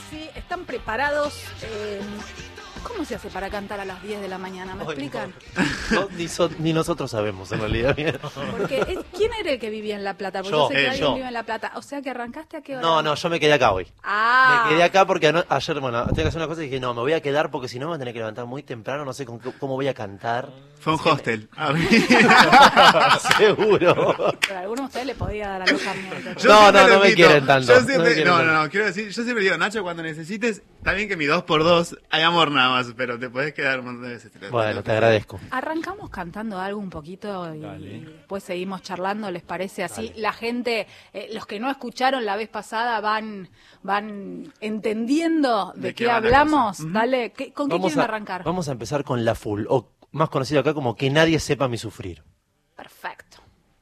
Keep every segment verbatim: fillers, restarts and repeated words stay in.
sí, están preparados. Eh, ¿Cómo se hace para cantar a las diez de la mañana? ¿Me Ay, explican? No, no, ni, so, ni nosotros sabemos, en realidad. Porque, es, ¿quién era el que vivía en La Plata? Porque Yo, yo sé que eh, alguien yo. vive en La Plata. O sea, que arrancaste a qué hora. No, no, yo me quedé acá hoy. Ah. Me quedé acá porque ano- ayer, bueno, tenía que hacer una cosa y dije, no, me voy a quedar porque si no me voy a tener que levantar muy temprano, no sé con qué- cómo voy a cantar. Fue un Así que hostel. A ver. me- Seguro. Pero a alguno de ustedes le podía dar alojamiento. Yo No, siempre no, lo no me invito. quieren tanto, Yo no me siempre, quieren no, no, tanto. no, quiero decir, yo siempre digo, Nacho, cuando necesites, está bien que mi dos por dos hay amor nada más, pero te podés quedar un montón de veces. Bueno, te agradezco. Arrancamos cantando algo un poquito y, Dale. y después seguimos charlando, ¿les parece así? La gente, eh, los que no escucharon la vez pasada van van entendiendo de, ¿De qué, qué va la hablamos. cosa? Ujú. Dale, ¿qué- ¿con qué Vamos quieren a, arrancar? vamos a empezar con La Full, o más conocido acá como Que Nadie Sepa Mi Sufrir. Perfecto.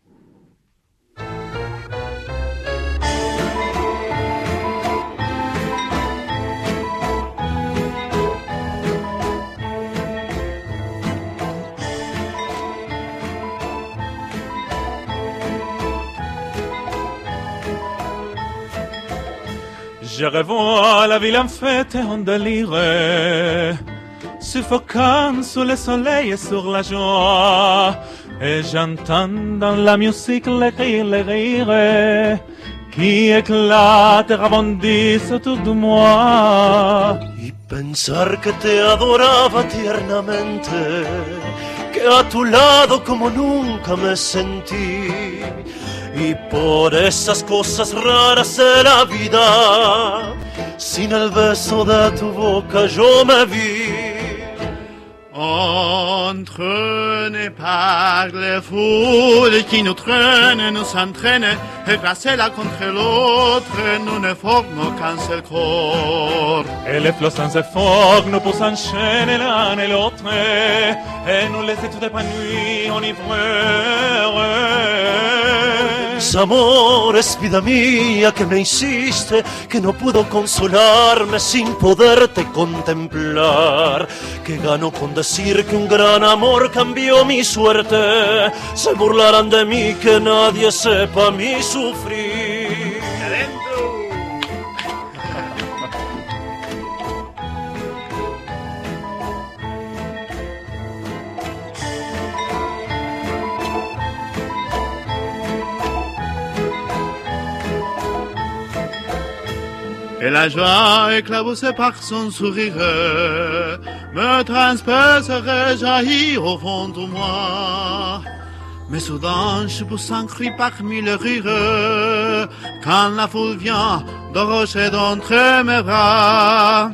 Je revois la ville en fête et en délire, suffocant sous le soleil et sur la joie, et j'entends dans la musique les rires, les rires, qui éclatent et rebondissent autour de moi. Y pensar que te adoraba tiernamente, que a tu lado como nunca me sentí, y por esas cosas raras de la vida, sin el beso de tu boca yo me vi. Entraînés par les foules qui nous traînent, nous s'entraînent, et grâce l'un contre l'autre, nous ne formons qu'un seul corps. Et les flots sans effort nous poussent enchaîner l'un et l'autre, et nous laissent tout épanouis, enivrés. Mis amores, vida mía, que me hiciste, que no puedo consolarme sin poderte contemplar, que gano con decir que un gran amor cambió mi suerte, se burlarán de mí, que nadie sepa mi sufrir. Et la joie éclaboussée par son sourire me transperce et jaillit au fond de moi. Mais soudain, je pousse un cri parmi les rires quand la foule vient d'arrocher d'entre mes bras.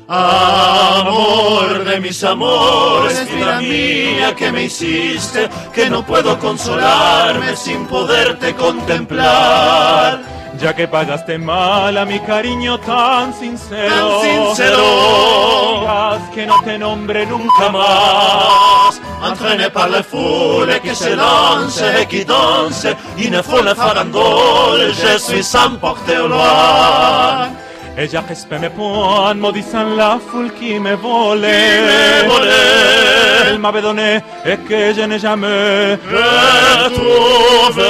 Amor de mis amores, vida mía, que me hiciste, que no puedo consolarme sin poderte contemplar. Ya que pagaste mal a mi cariño tan sincero, Tan sincero. digas que no te nombre nunca más. Más, entraîné par les foules qui se lancent et qui dansent, une folle farandole, je suis emporté au loin. Et j'ai respect mes poings, maudissant la foule qui me volait. me volait. Elle m'avait donné et que je n'ai jamais Retrouvé.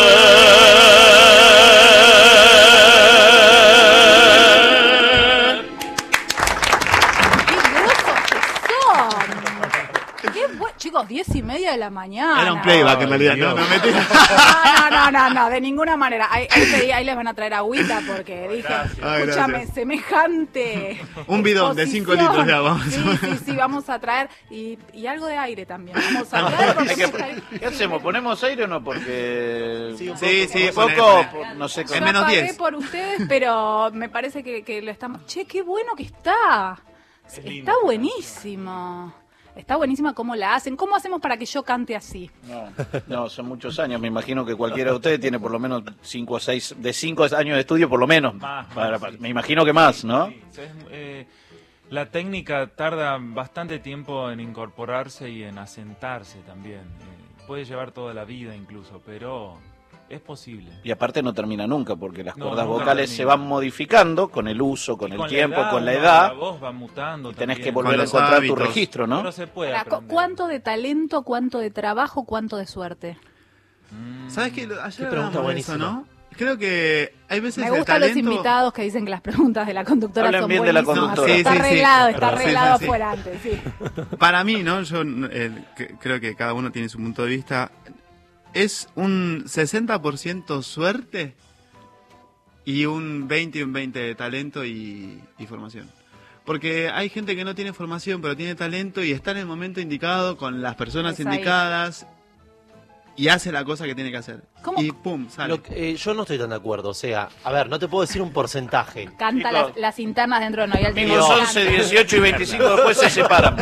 Chicos, diez y media de la mañana. Era un playback en realidad, no, no metí. No, no, no, no, de ninguna manera. Ahí, ahí, pedí- ahí les van a traer agüita porque dije, Ay, escúchame, gracias. semejante. Un bidón de cinco exposición. litros de agua, vamos a Sí, ver. sí, sí, vamos a traer. Y, y algo de aire también. Vamos a traer porque Hay que- ¿Qué hacemos? ¿Ponemos aire o no? Porque... Sí, un Sí, sí, un poné, poco, poné. por- no sé, En yo con- menos pagué diez. por ustedes, pero me parece que, que lo estamos... Che, qué bueno que está. Está buenísimo. Está buenísima cómo la hacen. ¿Cómo hacemos para que yo cante así? No, no, son muchos años. Me imagino que cualquiera de ustedes tiene por lo menos cinco o seis, de cinco años de estudio por lo menos. Más, Para- más, para- sí. me imagino que más, ¿no? Sí, es, eh, la técnica tarda bastante tiempo en incorporarse y en asentarse también. Eh, puede llevar toda la vida incluso, pero es posible. Y aparte no termina nunca, porque las No, cuerdas nunca vocales termina. se van modificando con el uso, con Y el la tiempo, edad, con la uno, edad. La voz va mutando Y tenés también. que volver Con a los encontrar tu hábitos. registro, ¿no? Pero se puede Ahora, cu- aprender. ¿cuánto de talento, cuánto de trabajo, cuánto de suerte? Mm, ¿Sabes qué? Ayer Qué pregunta hablábamos de eso, buenísima. ¿no? creo que hay veces Me el gustan los talento... invitados que dicen que las preguntas de la conductora Hablan son bien de la buenísimas. conductora. Está Sí, sí, sí. arreglado, está Sí, sí, arreglado sí. fuera antes, sí. Para mí, ¿no? Yo eh, que- creo que cada uno tiene su punto de vista. Es un sesenta por ciento suerte y un veinte y un veinte de talento y, y formación. Porque hay gente que no tiene formación, pero tiene talento y está en el momento indicado con las personas Es ahí. indicadas y hace la cosa que tiene que hacer. ¿Cómo? Y pum, sale. Lo que- eh, yo no estoy tan de acuerdo, o sea, a ver, no te puedo decir un porcentaje. Canta Chicos. las, las internas dentro de Noyal. Amigos once, dieciocho y veinticinco después se separan.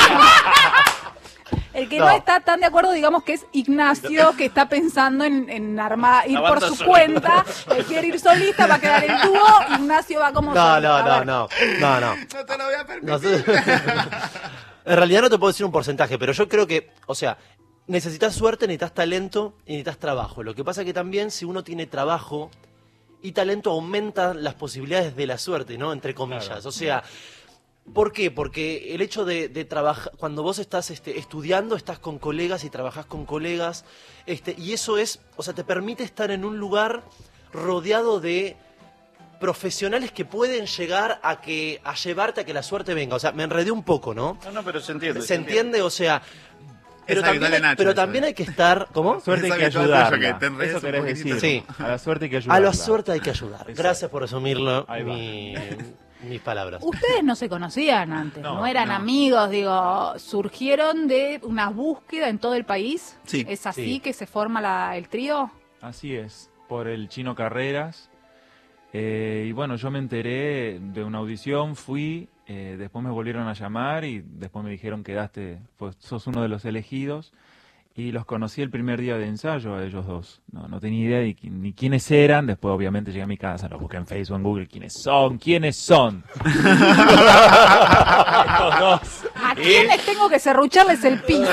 El que no. No. está tan de acuerdo, digamos que es Ignacio, que está pensando en, en armar, ir La por banda su solista. cuenta. Él quiere ir solista, va a quedar el dúo. Ignacio va como No, solista. no, A no, ver. no, no, no. No te lo voy a permitir. No sé. En realidad no te puedo decir un porcentaje, pero yo creo que, o sea, necesitas suerte, necesitas talento y necesitas trabajo. Lo que pasa que también si uno tiene trabajo y talento aumenta las posibilidades de la suerte, ¿no? Entre comillas. Claro. O sea, ¿por qué? Porque el hecho de, de trabajar, cuando vos estás este, estudiando, estás con colegas y trabajás con colegas, este, y eso es, o sea, te permite estar en un lugar rodeado de profesionales que pueden llegar a que a llevarte a que la suerte venga. O sea, me enredé un poco, ¿no? No, no, pero se entiende. ¿Se entiende? O sea, pero Exacto, también, dale, hay, Nacho, pero eso también es. hay que estar, ¿cómo? Suerte hay Eso que que todo tuyo, ayudarla. que te enredes Eso un querés poquitito. decir. Sí. A la suerte hay que A ayudarla. la suerte hay que ayudar. Exacto. Gracias por resumirlo Ahí va. mi- mis palabras. Ustedes no se conocían antes, no, No, eran no. amigos, digo, surgieron de una búsqueda en todo el país. Sí. ¿Es así Sí. que se forma la, el trío? Así es, por el Chino Carreras. Eh, y bueno, yo me enteré de una audición, fui, eh, después me volvieron a llamar y después me dijeron quedaste, pues sos uno de los elegidos. Y los conocí el primer día de ensayo a ellos dos. No, no tenía idea de qui- ni quiénes eran. Después obviamente llegué a mi casa, lo busqué en Facebook, en Google. ¿Quiénes son? ¿Quiénes son? Estos dos. ¿A quiénes tengo que serrucharles el piso?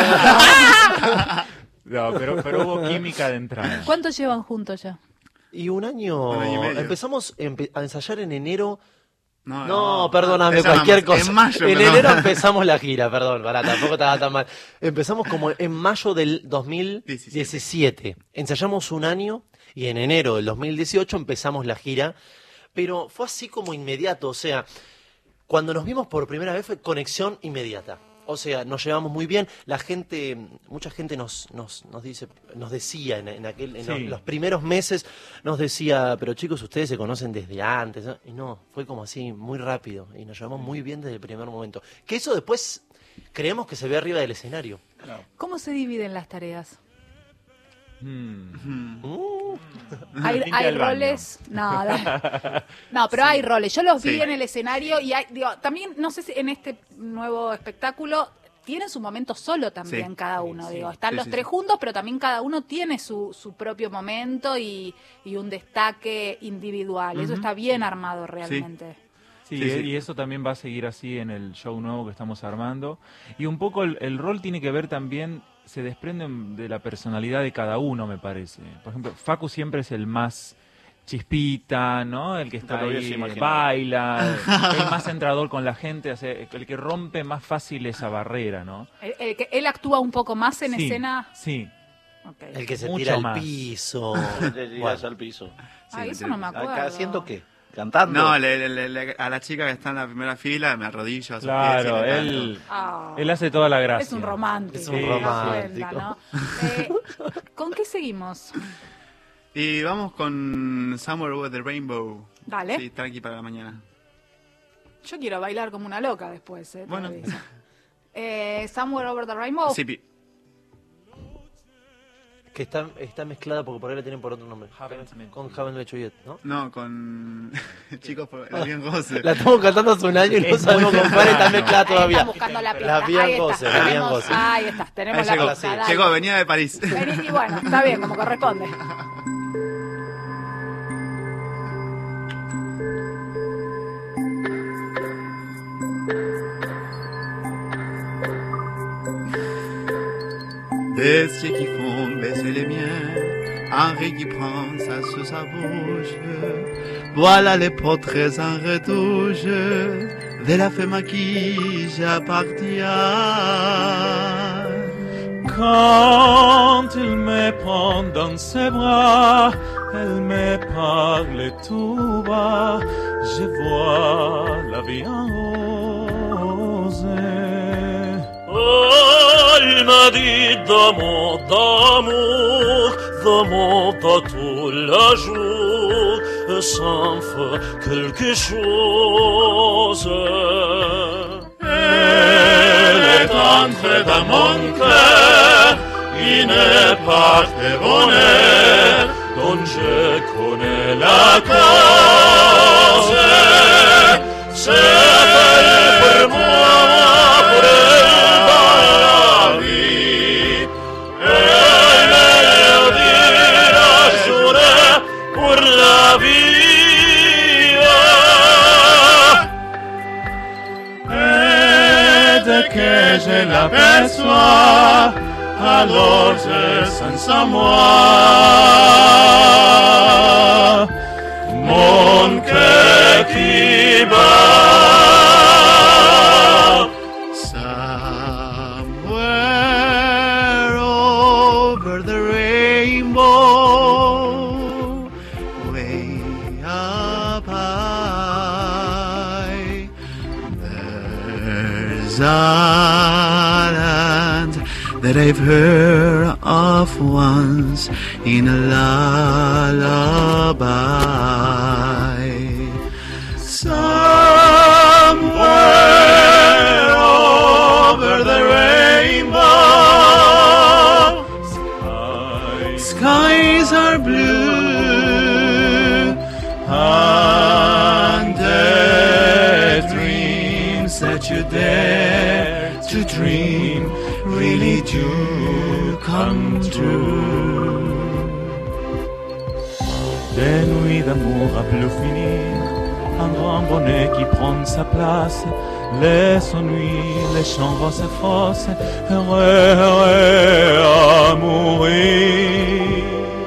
No, pero, pero hubo química de entrada. ¿Cuánto llevan juntos ya? Y un año, Un año y medio. empezamos empe- a ensayar en enero. No, No, perdóname, empezamos cualquier cosa. En mayo. en empezamos. enero empezamos la gira, perdón, pará, tampoco estaba tan mal. Empezamos como en mayo del dos mil diecisiete. Ensayamos un año y en enero del dos mil dieciocho empezamos la gira. Pero fue así como inmediato, o sea, cuando nos vimos por primera vez fue conexión inmediata. O sea, nos llevamos muy bien. La gente, mucha gente nos, nos, nos dice, nos decía en, en aquel, en Sí. los, los primeros meses, nos decía, pero chicos, ustedes se conocen desde antes, ¿no? Y no, fue como así, muy rápido. Y nos llevamos muy bien desde el primer momento. Que eso después creemos que se ve arriba del escenario. ¿Cómo se dividen las tareas? Hmm. Uh, Hay, Limpia hay el baño. roles, no, da- no, pero hay roles. Yo los vi Sí. en el escenario y hay, digo, también no sé si en este nuevo espectáculo tienen su momento solo también Sí. cada uno. Digo, están Sí, los sí, tres sí. juntos, pero también cada uno tiene su, su propio momento y, y un destaque individual. Eso está bien armado realmente. Sí, Sí, sí. y eso también va a seguir así en el show nuevo que estamos armando. Y un poco el, el rol tiene que ver también, se desprende de la personalidad de cada uno, me parece. Por ejemplo, Facu siempre es el más chispita, ¿no? El que está Te lo hubiese ahí, imaginado. baila, el más entrador con la gente, o sea, el que rompe más fácil esa barrera, ¿no? El, el que él actúa un poco más en Sí, escena. Sí. Ok. el que se Mucho tira al más. piso. Te tiras Bueno. al piso. Ay, Sí, eso sí. no me acuerdo. ¿Acá haciendo qué? ¿Cantando? No, le- le- le- a la chica que está en la primera fila me arrodillo a sus Claro, pies y le él, canto. Ah. él hace toda la gracia. Es un romántico. Es un me da romántico. cuenta, ¿no? Eh, ¿Con qué seguimos? Y vamos con Somewhere Over the Rainbow. Dale. Sí, tranqui para la mañana. Yo quiero bailar como una loca después, ¿eh? Te Bueno. lo digo. Eh, Somewhere Over the Rainbow. Sí, pi- Que está, está mezclada porque por ahí la tienen por otro nombre. Haven't met Con you. Haven't Met You Yet, ¿no? no, con chicos por la bien goce. La estamos cantando hace un año y no Es sabemos muy con cuál está temprano. mezclada Ahí todavía. están buscando la pista. La bien Ahí goce, está. la bien Tenemos- goce. Ahí está, tenemos Ahí la llegó, pista. sí. dale. Llegó, venía de París. Vení, y bueno, está bien, como corresponde. Des yeux qui font baisser les miens, Henri qui prend ça sous sa bouche. Voilà les portraits en retouche de la femme à qui j'appartiens. Quand il me prend dans ses bras elle me parle tout bas, je vois la vie en rose. Elle m'a dit d'amour, d'amour, d'amour pas tout le jour, ça me fait quelque chose. Elle est entrée dans mon cœur, une part de bonheur dont je connais la cause. C'est elle pour moi, pour elle dans la vie. Elle me dira jurer pour la vie. Et dès que je l'aperçois, alors je sens en moi mon cœur qui bat. Somewhere over the rainbow, way up high, there's a land that I've heard of once in a lullaby. Somewhere over the rainbow, skies, skies are blue, and the dreams that you dare to dream really do come true. Des nuits d'amour à plus finir, un grand bonnet qui prend sa place, les ennuis, les chambres se fausses, heureux, heureux à mourir.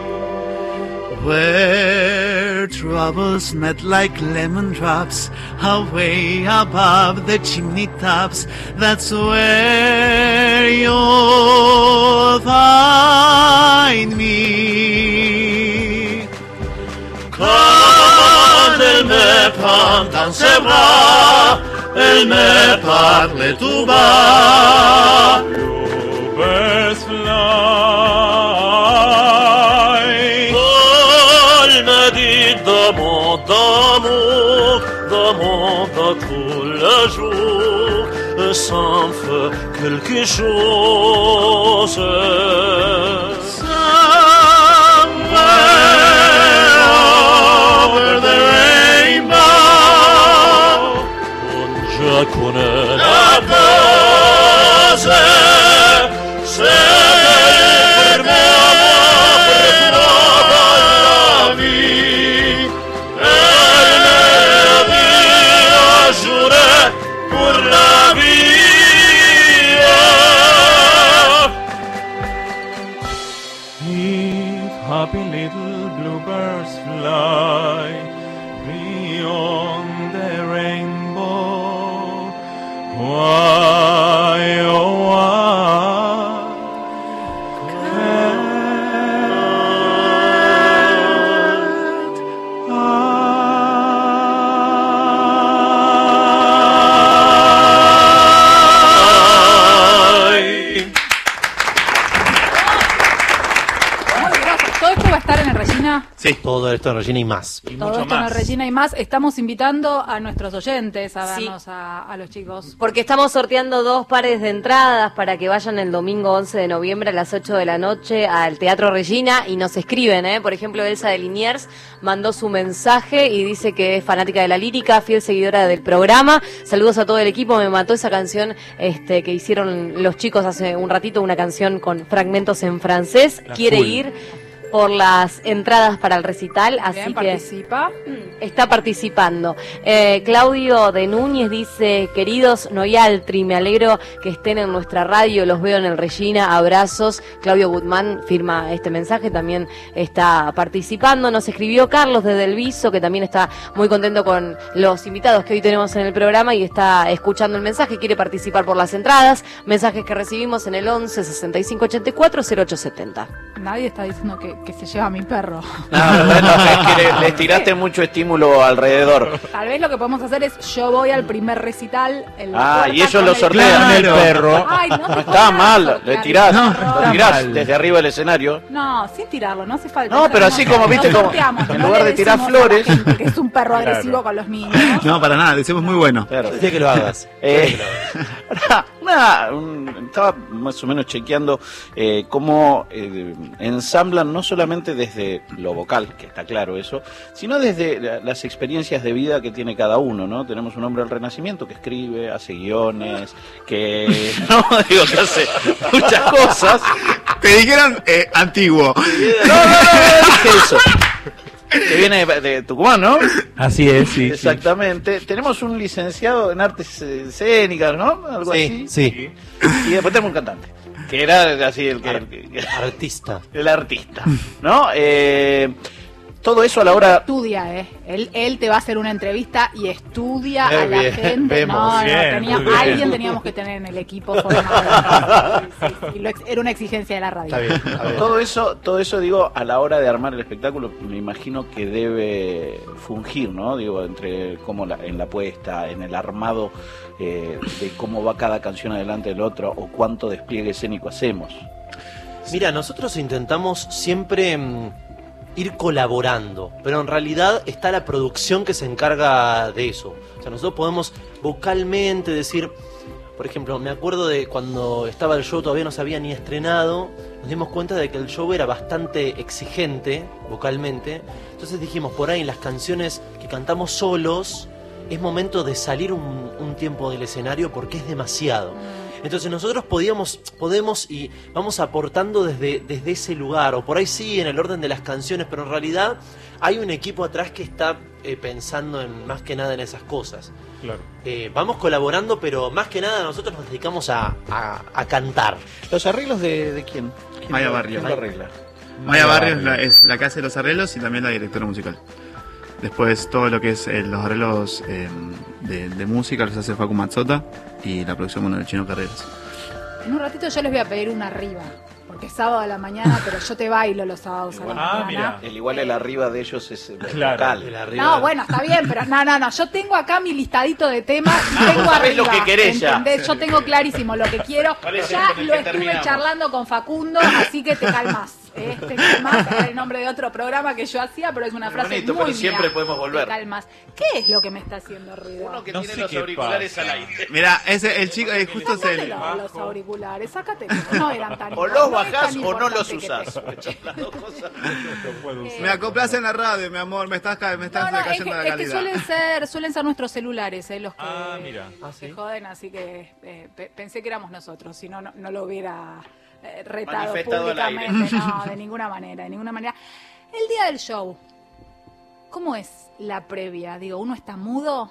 Where troubles met like lemon drops, away above the chimney tops, that's where you'll find me. Quand elle me prend dans ses bras, elle me parle tout bas. Bluebirds fly. Elle me dit d'amour, d'amour, d'amour pas tout le jour, ça me fait quelque chose. Over the rainbow, Je connais la cause, c'est pour moi, pour moi la vie. Elle me dit à jurer pour la vie. If happy little bluebirds fly beyond the rainbow, why, oh why can't I? Muy groso. Todo esto va a estar en el Regina. sí, Todo esto en Regina y más. y Todo mucho esto en el más. Regina y más. Estamos invitando a nuestros oyentes a Sí. vernos a, a los chicos. Porque estamos sorteando dos pares de entradas para que vayan el domingo once de noviembre a las ocho de la noche al Teatro Regina y nos escriben, ¿eh? Por ejemplo, Elsa de Liniers mandó su mensaje y dice que es fanática de la lírica, fiel seguidora del programa. Saludos a todo el equipo, me mató esa canción este, que hicieron los chicos hace un ratito, una canción con fragmentos en francés. La Quiere full. ir por las entradas para el recital, así Bien, que participa. está participando. Eh, Claudio de Núñez dice, queridos Noialtri, me alegro que estén en nuestra radio, los veo en el Regina, abrazos. Claudio Guzmán firma este mensaje, también está participando. Nos escribió Carlos de Delviso, que también está muy contento con los invitados que hoy tenemos en el programa y está escuchando el mensaje, quiere participar por las entradas. Mensajes que recibimos en el once sesenta y cinco ochenta y cuatro cero ocho setenta. Nadie está diciendo que, que se lleva mi perro. No, bueno, es que le, le tiraste mucho estímulo alrededor. Tal vez lo que podemos hacer es, yo voy al primer recital. En la Ah, puerta y ellos con lo el sortean. el perro. Ay, no, No te está pongas mal, a le sortear tirás, el lo perro. tirás mal. desde arriba del escenario. No, sin tirarlo, no hace falta. No, Eso pero así hacemos- como, viste, lo como- sorteamos, en no lugar le de tirar decimos a la flores. gente que es un perro Claro. agresivo con los niños. No, para nada, decimos muy bueno. Claro. Decía que lo hagas. Eh, una- un- estaba más o menos chequeando eh, cómo eh, ensamblan no solamente desde lo vocal, que está claro eso, sino desde la- las experiencias de vida que tiene cada uno, ¿no? Tenemos un hombre del Renacimiento que escribe, hace guiones, que no digo que hace muchas cosas. Te dijeron eh, antiguo. No, no, no, no dije eso. Que viene de, de Tucumán, ¿no? Así es, sí. Exactamente. Tenemos un licenciado en artes eh, escénicas, ¿no? Algo Sí, así. sí. Y después tenemos un cantante, que era así el que, el, que- Artista. el artista, ¿no? Eh, todo eso a la hora. Estudia, ¿eh? Él, él te va a hacer una entrevista y estudia Bien, a la bien, gente. vemos. No, no, Bien, tenía- muy bien. alguien teníamos que tener en el equipo formado. Sí, sí, sí, lo ex- era una exigencia de la radio. Está bien, está bien. Todo eso, todo eso digo, a la hora de armar el espectáculo, me imagino que debe fungir, ¿no? Digo, entre cómo la, en la puesta, en el armado eh, de cómo va cada canción adelante del otro o cuánto despliegue escénico hacemos. Mira, nosotros intentamos siempre mm, ir colaborando, pero en realidad está la producción que se encarga de eso. O sea, nosotros podemos vocalmente decir, por ejemplo, me acuerdo de cuando estaba el show, todavía no se había ni estrenado, nos dimos cuenta de que el show era bastante exigente vocalmente, entonces dijimos, por ahí en las canciones que cantamos solos, es momento de salir un, un tiempo del escenario porque es demasiado. Entonces nosotros podíamos, podemos y vamos aportando desde, desde ese lugar, o por ahí sí, en el orden de las canciones, pero en realidad hay un equipo atrás que está eh, pensando en más que nada en esas cosas. Claro. Eh, vamos colaborando, pero más que nada nosotros nos dedicamos a, a, a cantar. ¿Los arreglos de, de quién? ¿Quién Maya lo- Barrios. quién lo arregla? Maya Barrios la- es la que hace los arreglos y también la directora musical. Después todo lo que es eh, los arreglos eh, de, de música los hace Facu Mazzota y la producción, bueno, del Chino Carreras. En un ratito yo les voy a pedir una arriba, porque es sábado a la mañana, pero yo te bailo los sábados a la Ah, mañana. mira. El igual el arriba de ellos es el Claro. vocal. El arriba. No, bueno, está bien, pero no, no, no. Yo tengo acá mi listadito de temas y tengo vos sabés arriba. lo que querés ya. ¿entendés? Yo tengo clarísimo lo que quiero. ¿Cuál es el Ya con el lo que estuve terminamos? charlando con Facundo, así que te calmas. ¿eh? Te calmas, era el nombre de otro programa que yo hacía, pero es una frase Bonito, muy pero siempre mía. podemos volver. Te calmas. ¿Qué es lo que me está haciendo ruido? Uno que No tiene sé los qué auriculares pasa. al aire. Mira, ese el chico, eh, justo es el... Sácatelo, los auriculares, sácatelos. No eran tan O los no es bajás tan o no los importante que usás. te- Las dos cosas. Lo puedo usar. Me acoplas en la radio, mi amor, me estás, ca- me estás No, no, es cayendo que, la es que calidad. suelen ser, suelen ser nuestros celulares, eh, los que Ah, mira. Ah, se ¿sí? joden, así que eh, pe- pensé que éramos nosotros, si no, no, no lo hubiera eh, retado Manifestado al aire. públicamente, no, de ninguna manera, de ninguna manera. El día del show, ¿cómo es la previa? Digo, ¿uno está mudo?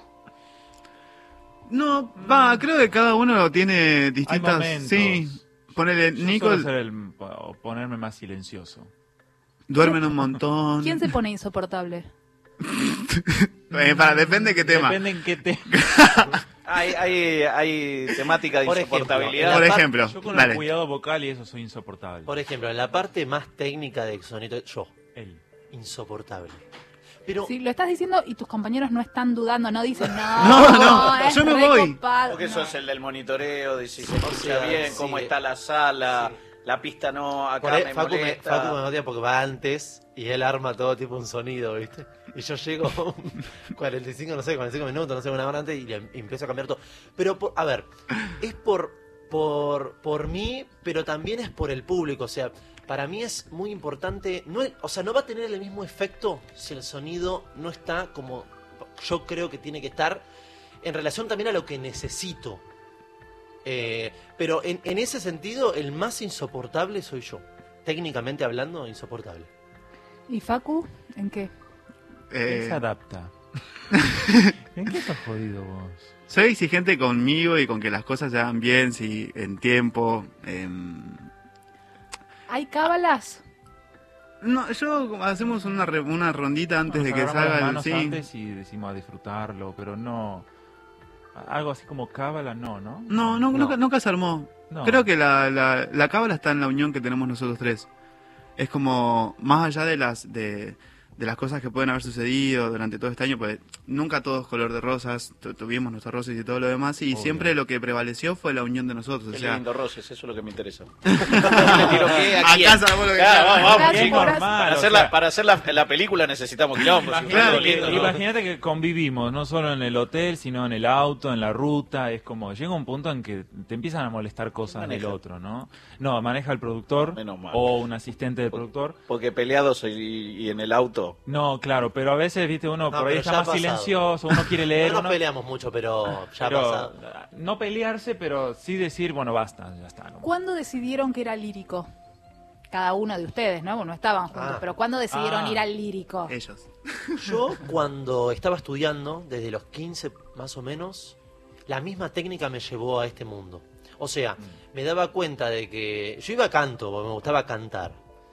No, va, creo que cada uno tiene Hay distintas... momentos. Sí, ponele, Yo Nico suelo ser el- o ponerme más silencioso. duermen un montón. ¿Quién se pone insoportable? Eh, para, depende de qué tema. Depende en qué te... Hay, hay, hay temática de Por ejemplo, insoportabilidad. Por la par- ejemplo, Yo con dale. el cuidado vocal y eso soy insoportable. Por ejemplo, en la parte más técnica de sonido, yo, Él. insoportable. Pero Sí, lo estás diciendo y tus compañeros no están dudando, no dicen, no, No, no, es yo me re voy. copado". Porque No. sos el del monitoreo, de si se escucha sea, bien, sí, cómo de- está la sala, la pista no, acá por ahí me Facu me, molesta. Facu me odia porque va antes y él arma todo tipo un sonido, ¿viste? Y yo llego cuarenta y cinco, no sé, cuarenta y cinco minutos, no sé, una hora antes y, le, y empiezo a cambiar todo. Pero, por- a ver, es por, por, por mí, pero también es por el público. O sea, para mí es muy importante, no es- o sea, no va a tener el mismo efecto si el sonido no está como yo creo que tiene que estar en relación también a lo que necesito. Eh, pero en, en ese sentido, el más insoportable soy yo. Técnicamente hablando, insoportable. ¿Y Facu? ¿En qué? Eh, Él se adapta. ¿En qué estás jodido vos? soy exigente conmigo y con que las cosas se hagan bien, si en tiempo. em, ¿Hay cábalas? No, yo hacemos una, re- una rondita antes Nos de que agarramos las salga el... manos Sí. antes y decimos a disfrutarlo, pero no... Algo así como cábala, no, ¿no? No, no, No. Nunca, nunca se armó. No. Creo que la, la, la cábala está en la unión que tenemos nosotros tres. es como, más allá de las de, de las cosas que pueden haber sucedido durante todo este año, pues nunca todo es color de rosas, tu, tuvimos nuestros roces y todo lo demás, y Obvio. siempre lo que prevaleció fue la unión de nosotros. Qué o sea, lindo roces, eso es lo que me interesa. A casa, vos lo que claro, vamos, vamos, Bien chicos. normal, Para o hacer, sea, la, para hacer la, la película necesitamos quilombo. Claro, Imagínate, que, imagínate que convivimos, no solo en el hotel, sino en el auto, en la ruta. Es como, llega un punto en que te empiezan a molestar cosas del otro, ¿no? No, maneja el productor o un asistente del productor. Porque peleados y, y en el auto. No, claro, pero a veces, viste, uno No, por ahí pero está ya ha más pasado. silencioso, uno quiere leer. No nos uno- peleamos mucho, pero ya ha pero, pasado. no pelearse, pero sí decir, bueno, basta, ya está. ¿no? ¿Cuándo decidieron que era lírico? Cada uno de ustedes, ¿no? Bueno, no estaban juntos, Ah. pero ¿cuándo decidieron Ah. ir al lírico? ellos. Yo cuando estaba estudiando, desde los quince más o menos, la misma técnica me llevó a este mundo. O sea, me daba cuenta de que yo iba a canto, porque me gustaba cantar.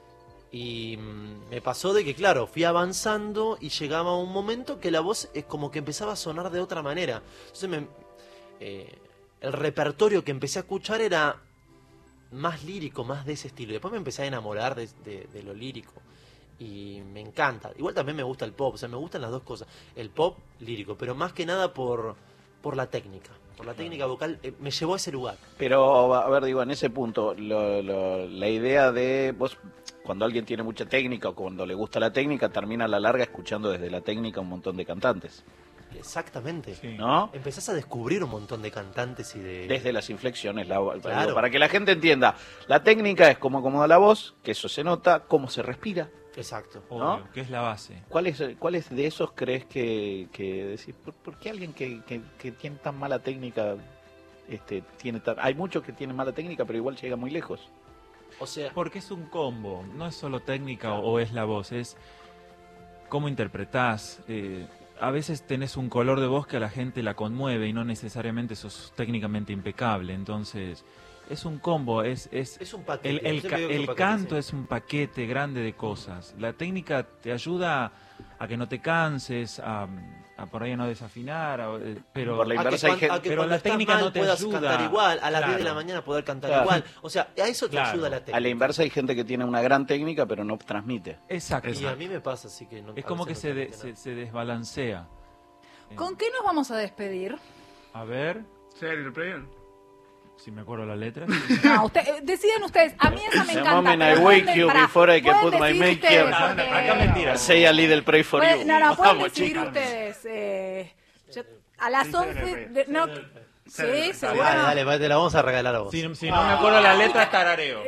Y mm, me pasó de que, claro, fui avanzando y llegaba un momento que la voz es como que empezaba a sonar de otra manera. Entonces me, eh, el repertorio que empecé a escuchar era más lírico, más de ese estilo. Después me empecé a enamorar de, de- de lo lírico. Y me encanta. Igual también me gusta el pop, o sea, me gustan las dos cosas. El pop lírico, pero más que nada por, por la técnica. Por la técnica vocal, eh, me llevó a ese lugar. Pero, a ver, digo, en ese punto, lo, lo, la idea de vos, cuando alguien tiene mucha técnica o cuando le gusta la técnica, termina a la larga escuchando desde la técnica un montón de cantantes, Exactamente. Sí. ¿no? Empezás a descubrir un montón de cantantes y de... Desde las inflexiones, la, Claro. digo, para que la gente entienda, la técnica es cómo acomoda la voz, que eso se nota, cómo se respira. Exacto. Obvio, ¿no? que es la base. ¿Cuáles cuáles de esos crees que, que decís, ¿por, por qué alguien que, que, que tiene tan mala técnica este tiene tan... Hay muchos que tienen mala técnica, pero igual llega muy lejos? O sea, Porque es un combo, no es solo técnica o, o es la voz, es cómo interpretás. Eh, a veces tenés un color de voz que a la gente la conmueve y no necesariamente sos técnicamente impecable, entonces es un combo, es... es es un paquete. el el, Siempre ca- digo que es un el paquete, canto sí. es un paquete grande de cosas. La técnica te ayuda a que no te canses, a, a por ahí a no desafinar, a- eh, pero... Por la A que, inversa hay cuan- gente- a que pero cuando la estás técnica mal no te puedas ayuda. cantar igual, a las diez de la Claro. mañana poder cantar Claro. igual. O sea, a eso te Claro. ayuda la técnica. A la inversa hay gente que tiene una gran técnica, pero no transmite. Exacto. Y a mí me pasa así que no. Es a como que veces se, no de- transmite se, nada. se desbalancea. ¿Con qué nos vamos a despedir? A ver, ¿Serio, player? si me acuerdo la letra. No, usted, eh, deciden ustedes. A mí esa me The encanta. moment pero I wake pueden- you pará, before I can pueden put my decidir make here. ustedes, Ah, porque- acá mentira. Say a little pray for Pueden- you. no, no, pueden Vamos, decidir chicos. ustedes. Eh, yo- a las once... de- no, sí, seguro. Dale, dale, dale, te la vamos a regalar a vos. Si, si no me acuerdo la letra, tarareo.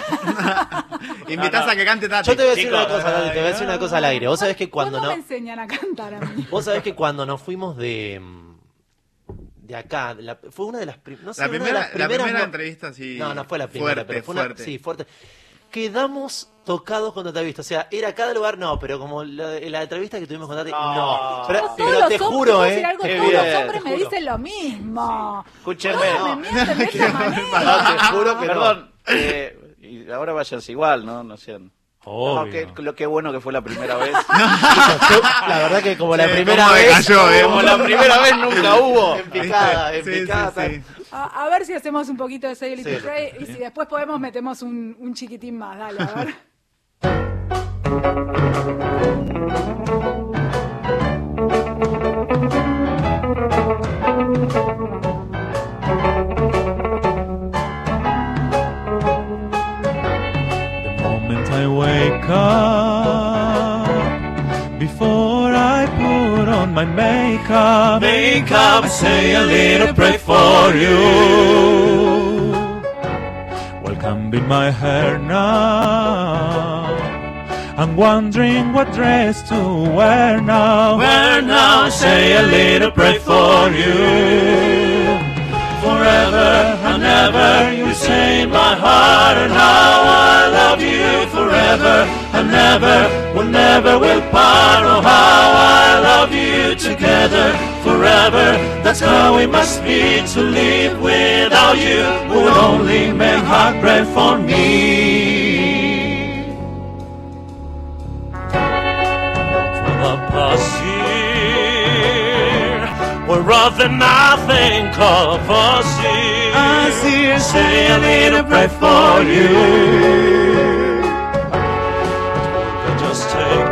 Invitás No, no. a que cante Tati. Yo te voy a decir Chicos, una cosa, Tati, te voy a decir una cosa al aire. Vos sabés que cuando ¿Cuándo no, me enseñan a cantar a mí? vos sabés que cuando nos fuimos de de acá, la- fue una de las, prim- no sé, La una de primera, las la primeras primera no- entrevista, sí. No, no fue la primera, Fuerte, pero fue una, fuerte. sí, fuerte. Quedamos tocados cuando te he visto. O sea, era cada lugar, no, pero como la, la entrevista que tuvimos con Tati, no. Pero, Todos pero los te hombres, juro, te voy a eh. decir algo, qué todos bien, los hombres te me juro. dicen lo mismo. Escúchenme. Todos me mienten de esa manera. No, te juro que no. Perdón, eh, y ahora váyanse igual, ¿no? No sean... No, Obvio. que, lo que bueno que fue la primera vez. La verdad que como la Sí, primera cómo me vez. cayó, eh. Como la primera vez nunca hubo. En picada, en Sí, sí, picada. sí. A, a ver si hacemos un poquito de Say a Little Sí. Pray y si después podemos metemos un, un chiquitín más. Dale, a ver. The moment I wake up, before I put on my makeup, makeup, I say a little pray for you. While combing my hair now, I'm wondering what dress to wear now. Wear now, say a little pray for you. Forever and ever, you say in my heart and how I love you. Forever and ever, we'll never will part. Oh, how I love you together. Forever, that's how it must be to live without you. Would only make heartbreak for me. For the past year, we're rather nothing of us here. I see, say a little pray for you.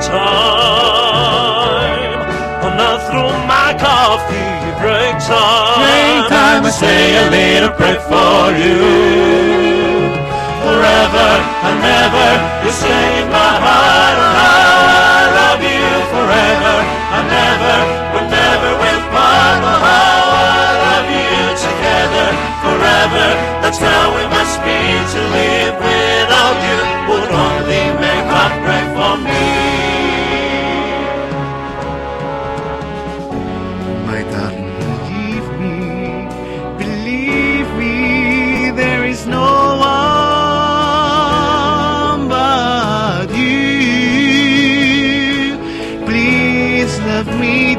time. And now through my coffee break time, Break time, I say a little prayer for you. Forever and ever, you stay in my heart. And how I love you forever and ever. We'll never will part. Oh, how I love you together forever. That's how we must be. To live without you would only make heartbreak for me. My darling, believe me, believe me, there is no one but you. Please love me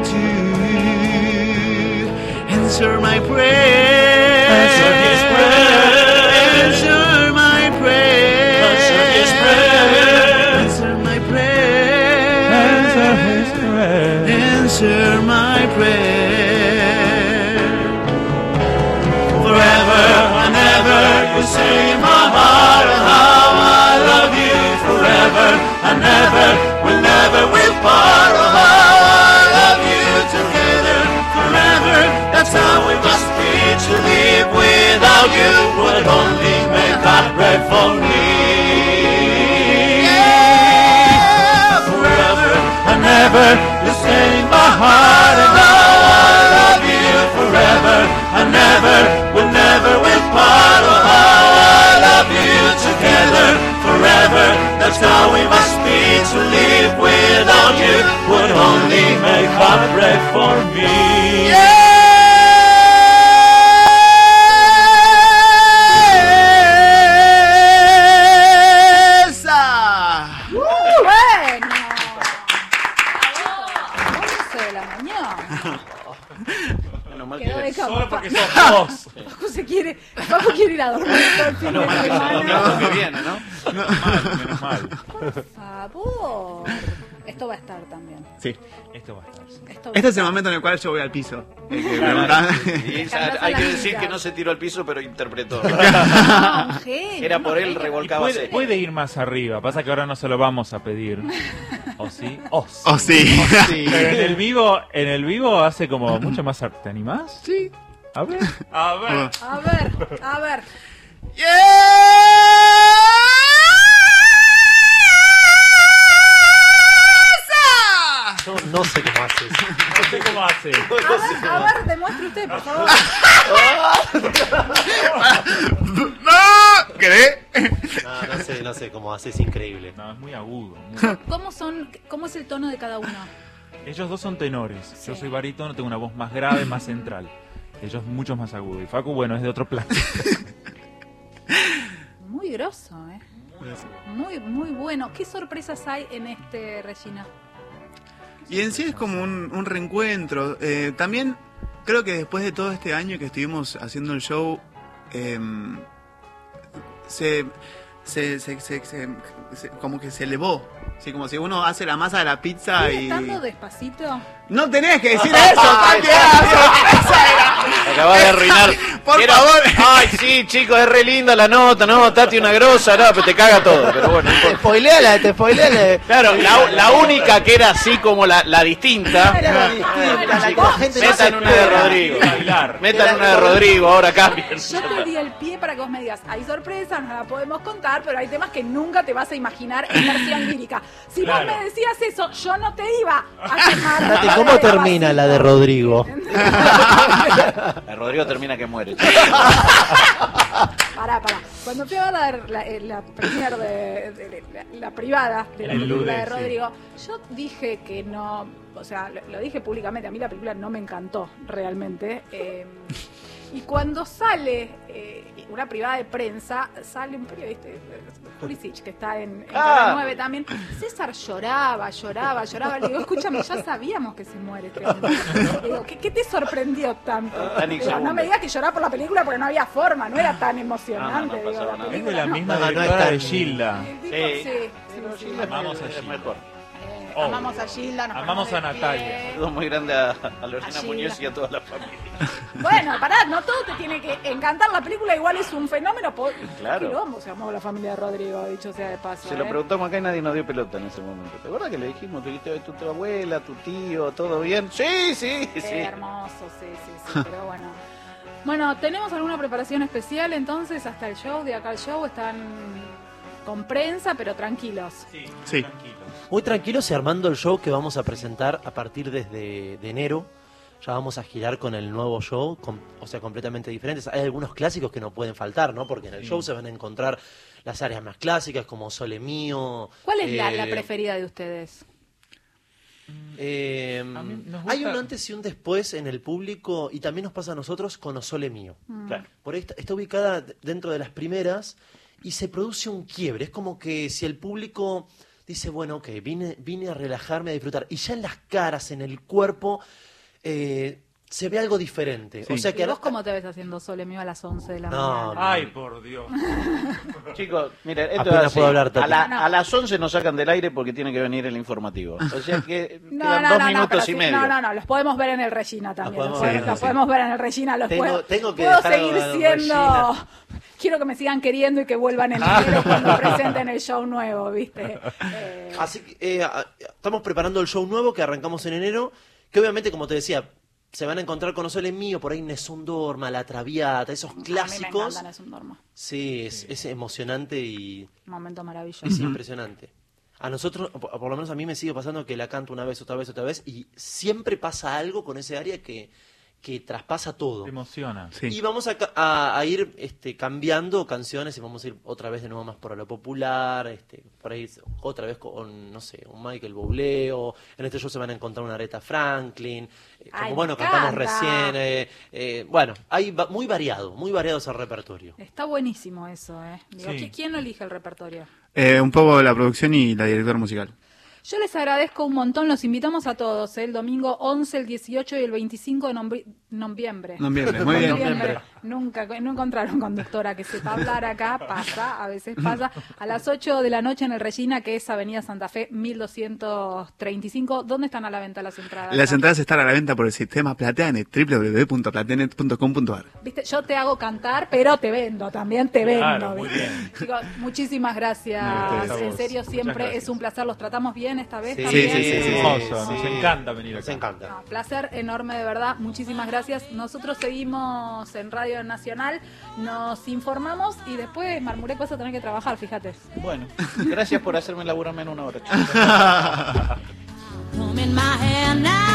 too. Answer my prayer. Answer his prayer. Answer my prayer. Answer his prayer. Answer my prayer. Answer his prayer. Answer my prayer. Forever and ever, you say in my heart how I love you. Forever and ever, we'll never will part. Oh, how I love you together forever. That's how we must be. To live without you would only make heartbreak for me. Yeah, forever and ever, you stay in my heart. And now I love you forever and ever. We'll never will part. Oh, how I love you together forever. That's how we must be. To live without you would only make heartbreak for me. Yeah. Quedó de cama. Solo porque sos vos. Paco se quiere, Paco quiere ir a dormir todo el fin de semana. Que viene, ¿no? Menos mal, menos mal. Por favor. Esto va a estar también. Sí. Esto va a estar. Sí. Esto va Este a es el momento en el cual yo voy al piso. El que Claro, preguntaba. y Cantás a hay la que decir mitad. que no se tiró al piso, pero interpretó. Ah, un genio, Era por un él genio. revolcaba Puede, seco. puede ir más arriba, pasa que ahora no se lo vamos a pedir. ¿O sí? ¡Oh, sí! Oh, sí. Pero en el vivo, en el vivo hace como mucho más. ar- ¿Te animás? Sí. A ver. A ver. A ver, a ver. Yo no sé cómo haces. No sé cómo hace. A ver, a ver, demuestre usted, por favor. ¡No! ¿Querés? No, no sé, no sé cómo haces, es increíble. No, es muy agudo. muy- ¿Cómo son, cómo es el tono de cada uno? Ellos dos son tenores. Yo Sí. soy barítono, tengo una voz más grave, más central. Ellos mucho más agudo. Y Facu, bueno, es de otro plano. Muy grosso, ¿eh? Muy, muy bueno. ¿Qué sorpresas hay en este, Regina? Y en sí es como un, un reencuentro. Eh, también creo que después de todo este año que estuvimos haciendo el show, eh, se, se, se, se- se- se- como que se elevó. Así como si uno hace la masa de la pizza ¿Sigue y... estando despacito? No tenés que decir eso, Tati, era sorpresa, era. Me acabas de arruinar. Por Era- favor. Ay, sí, chicos, es re linda la nota, no, Tati una grosa, no, pero te caga todo, pero bueno. no importa. Spoileala, te spoileala. Claro, la, la única que era así como la, la distinta. Era la distinta, la Chicos, que la gente no metan se una de espera. Rodrigo. Bailar. Metan una de Rodrigo, ahora cambien. Yo te di el pie para que vos me digas, hay sorpresas, no la podemos contar, pero hay temas que nunca te vas a imaginar en versión lírica. Si Claro. vos me decías eso, yo no te iba a quemar. Tati, ¿cómo termina la de Rodrigo? La de Rodrigo termina que muere. Pará, pará. Cuando fui a ver la, la, la premier de, de- de- la, la privada de la El película Lude, de sí. Rodrigo, yo dije que no, o sea, lo, lo dije públicamente, a mí la película no me encantó realmente. eh, y cuando sale eh, una privada de prensa, sale un periodista, eh, Pulisic, que está en, en Ah. Canal nueve también. César lloraba, lloraba, lloraba. Le digo, escúchame, ya sabíamos que se muere este hombre. Le digo, ¿qué, qué te sorprendió tanto? Tan Digo, no insegundo. me digas que lloraba por la película porque no había forma, no era tan emocionante. No, no, no digo, pasaba la nada. Es de película la no. misma No, no es directora tan- de Gilda. El tipo, Sí. sí, sí, sí. Vamos Es allí. mejor. Eh, Oh. Amamos a Gilda. Nos Amamos ponemos a de Natalia. pie. Un saludo muy grande a, a Lorena Allí, Muñoz la- y a toda la familia. Bueno, pará, no todo te tiene que encantar la película, igual es un fenómeno. po- Claro. ¿Qué quilombo se llamó la familia de Rodrigo, dicho sea de paso? Se lo eh? preguntamos acá y nadie nos dio pelota en ese momento. ¿Te acuerdas que le dijimos? ¿Te dijiste, tu, tu abuela, tu tío, todo bien? Sí, sí, Qué sí. hermoso, sí, sí, sí, pero bueno. Bueno, ¿tenemos alguna preparación especial entonces hasta el show? De acá al show están con prensa, pero tranquilos. Sí, Sí. tranquilo. Muy tranquilos y armando el show que vamos a presentar a partir desde de enero. Ya vamos a girar con el nuevo show, com- o sea, completamente diferentes. Hay algunos clásicos que no pueden faltar, ¿no? Porque en el Sí. show se van a encontrar las áreas más clásicas como Sole Mío. ¿Cuál es la, eh, la preferida de ustedes? eh, A mí nos Hay gusta- un antes y un después en el público y también nos pasa a nosotros con O Sole Mío. Claro. Por ahí está, está ubicada d- dentro de las primeras y se produce un quiebre. Es como que si el público dice, bueno, ok, vine, vine a relajarme, a disfrutar. Y ya en las caras, en el cuerpo, eh, se ve algo diferente. Sí. O sea ¿Y que vos ahora- cómo te ves haciendo Sole Mío a las once de la No, mañana? Ay, por Dios. Chicos, miren, esto Apenas es así. puedo hablar, Tati. a, la- No, no. a las once nos sacan del aire porque tiene que venir el informativo. O sea que No, quedan no, dos no, no, minutos pero y sí, medio. no, no, no, los podemos ver en el Regina también. Los Los, podemos podemos, ver, los sí. podemos ver en el Regina. Los Tengo- puedo, tengo que puedo dejar seguir algo en siendo. Regina. Quiero que me sigan queriendo y que vuelvan en enero cuando presenten el show nuevo, ¿viste? Eh, Así que eh, a- estamos preparando el show nuevo que arrancamos en enero, que obviamente, como te decía, se van a encontrar con O Sole Mío, por ahí Nessun Dorma, La Traviata, esos A mí me clásicos. encantan, es un dormo. Sí, es, es emocionante y Un momento maravilloso. es impresionante. A nosotros, por, por lo menos a mí me sigue pasando que la canto una vez, otra vez, otra vez, y siempre pasa algo con ese área que, que traspasa todo. Te emociona. Sí. Y vamos a, ca- a- a ir este, cambiando canciones y vamos a ir otra vez de nuevo más por lo popular, este, por ahí otra vez con, no sé, un Michael Bublé, o en este show se van a encontrar una Aretha Franklin, eh, como Ay, me bueno, cantamos encanta. recién, eh, eh, bueno, hay va- muy variado, muy variado ese repertorio. Está buenísimo eso, ¿eh? Digo, Sí. ¿qui- ¿quién elige el repertorio? Eh, un poco la producción y la directora musical. Yo les agradezco un montón, los invitamos a todos, ¿eh? El domingo once, el dieciocho y el veinticinco de nombri- noviembre. Noviembre, muy bien. Noviembre. Nunca, no encontraron conductora que sepa hablar acá, pasa, a veces pasa. A las ocho de la noche en el Regina, que es Avenida Santa Fe, mil doscientos treinta y cinco. ¿Dónde están a la venta las entradas? Las entradas están a la venta por el sistema Plateanet, doble u doble u doble u punto plateanet punto com punto a r. Viste, yo te hago cantar, pero te vendo, también te vendo. Claro, muy ¿viste? bien. Chicos, muchísimas gracias. No, ustedes a En vos. serio, Muchas siempre gracias. es un placer. ¿Los tratamos bien esta vez Sí, también? sí, sí, sí, sí. Hermoso, nos Sí. encanta venir Nos acá. encanta. No, placer enorme, de verdad. Muchísimas gracias. Nosotros seguimos en Radio Nacional, nos informamos y después Marmureco vas a tener que trabajar, fíjate. Bueno, gracias por hacerme laburarme en una hora. chicos. Comb in my hair now.